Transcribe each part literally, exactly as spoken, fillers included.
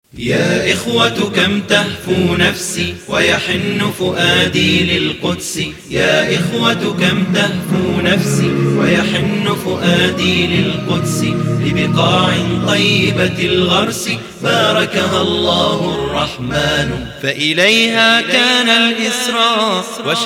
يا إخوة كم تهفو نفسي ويحن فؤادي للقدس. يا إخوة كم تهفو نفسي ويحن فؤادي للقدس، لبقاع طيبة الغرس باركها الله الرحمن. فإليها كان الإسراء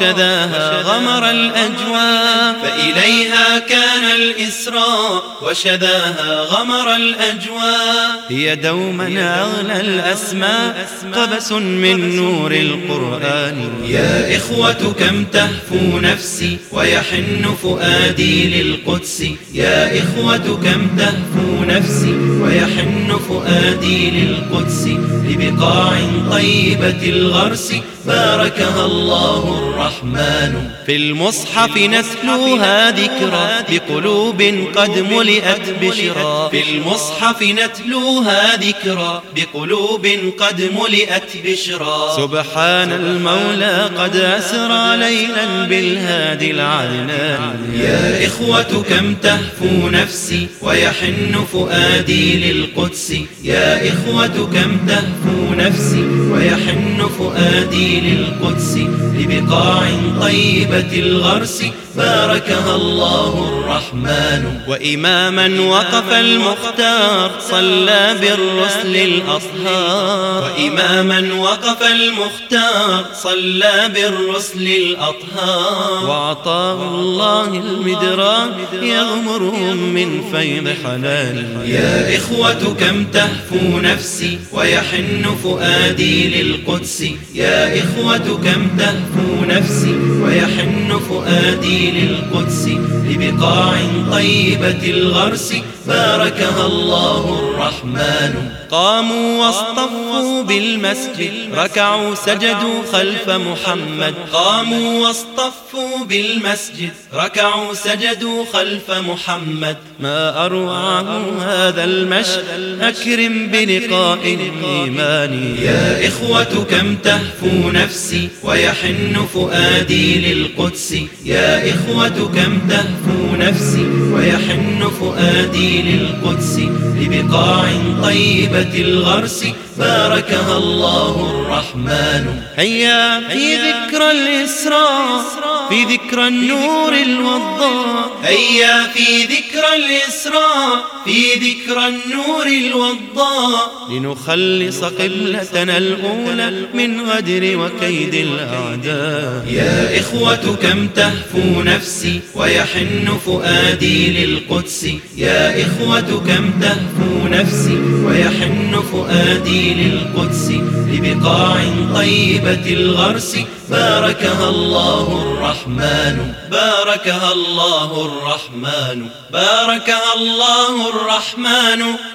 وشذاها غمر الأجواء. فإليها كان الإسراء وشذاها غمر الأجواء. هي دوما أغلى الأسماء قبس من نور القرآن. يا إخوة كم تهفو نفسي ويحن فؤادي للقدس. يا إخوة كم تهفو نفسي ويحن فؤادي للقدس، لبقاع طيبة الغرس باركها الله الرحمن. في المصحف نتلوها ذكرى بقلوب قد ملئت بشرى. في المصحف نتلوها ذكرى بقلوب قد ملئت بشرى. سبحان المولى قد أسرى ليلا بالهادي العدنان. يا إخوة كم تهفو نفسي ويحن فؤادي للقدس. يا إخوة كم تهفو نفسي ويحن فؤادي للقدس، لبقاع طيبة الغرس باركها الله الرحمن. وإماما وقف المختار صلى بالرسل الأطهار. وإماما وقف المختار صلى بالرسل الأطهار. وعطاه الله المدرار يغمرهم من فيض حنان. يا إخوة كم تهفو نفسي ويحن فؤادي للقدس. يا إخوة كم تهفو نفسي ويحن فؤادي للقدس، لبقاع طيبة الغرس باركها الله الرحمن. قاموا واصطفوا بالمسجد ركعوا سجدوا خلف محمد. قاموا واصطفوا بالمسجد ركعوا سجدوا خلف محمد. ما أروعه هذا المشهد أكرم بلقاء الإيمان. يا إخوة كم تهفو نفسي ويحن فؤادي للقدس. يا إخوة كم تهفو نفسي ويحن فؤادي للقدس، لبقاع طيبة الغرس باركها الله الرحمن. هيا في ذكرى الإسراء في ذكرى النور الوضاء. هيا في ذكرى الإسراء في ذكرى النور الوضاء، لنخلص قبلتنا الأولى من غدر وكيد الأعداء. يا إخوة كم تهفو نفسي ويحن فؤادي للقدس. يا إخوة كم تهفو نفسي ويحن فؤادي للقدس، لبقاع طيبة الغرس باركها الله الرحمن. باركها الله الرحمن. باركها الله الرحمن.